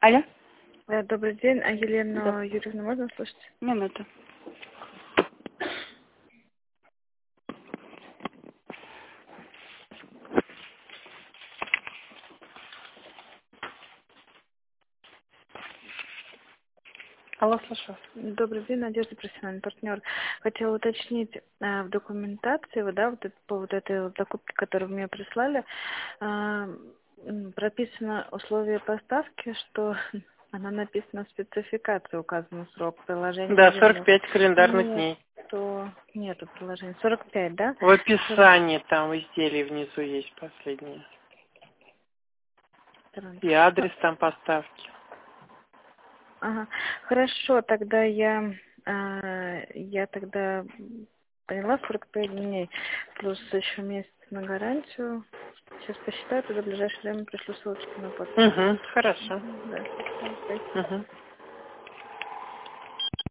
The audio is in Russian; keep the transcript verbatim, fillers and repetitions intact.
Алло. Э, Добрый день, а Елену Да. Юрьевну можно слушать? Минуту. Алло, слушаю. Добрый день, Надежда, профессиональный партнер. Хотела уточнить э, в документации, вот, да, вот это- по вот этой вот закупке, которую вы мне прислали, э, м, прописано условие поставки, что она написана в спецификации, указан срок приложения. Да, не сорок было. пять календарных Нет, дней. то нету приложения. сорок пять, да? В описании там в изделии внизу есть последнее. сорок. И адрес там поставки. Ага. Хорошо, тогда я, а, я тогда поняла сорок пять дней, плюс еще месяц на гарантию. Сейчас посчитаю, тогда в ближайшее время пришлю ссылочку на почту. Угу, хорошо. Да, спасибо. Угу.